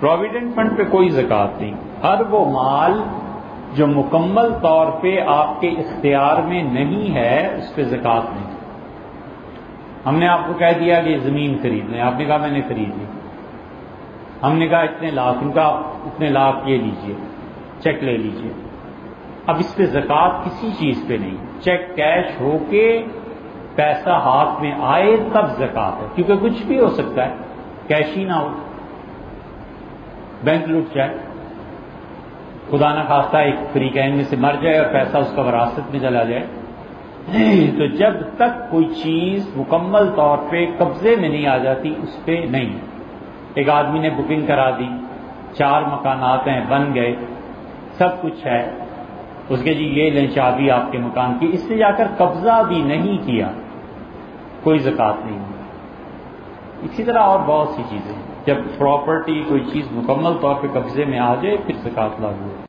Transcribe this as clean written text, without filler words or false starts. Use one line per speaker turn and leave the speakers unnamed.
Provident fund پہ کوئی زکوٰۃ نہیں. ہر وہ مال جو مکمل طور پہ آپ کے اختیار میں نہیں ہے اس پہ زکوٰۃ نہیں. ہم نے آپ کو کہہ دیا کہ زمین خرید لیں، آپ نے کہا میں نے خرید لی. ہم نے کہا اتنے لاکھ، ان کا اتنے لاکھ یہ لیجئے، چیک لے لیجئے. اب اس پہ زکوٰۃ کسی چیز پہ نہیں. چیک کیش ہو کے پیسہ ہاتھ میں آئے تب زکوٰۃ ہے، کیونکہ کچھ بھی ہو سکتا ہے، کیش ہی نہ ہو، بینک لوٹ جائے، خدا نہ خواستہ ایک فریقین میں سے مر جائے اور پیسہ اس کا وراثت میں چلا جائے. تو جب تک کوئی چیز مکمل طور پہ قبضے میں نہیں آ جاتی اس پہ نہیں. ایک آدمی نے بکنگ کرا دی، 4 مکانات ہیں، بن گئے، سب کچھ ہے، اس کے جی یہ لیں چابی آپ کے مکان کی، اس سے جا کر قبضہ بھی نہیں کیا، کوئی زکوٰۃ نہیں. اسی طرح اور بہت سی چیزیں، جب پراپرٹی کوئی چیز مکمل طور پہ قبضے میں آ جائے پھر زکوٰۃ لاگو ہے.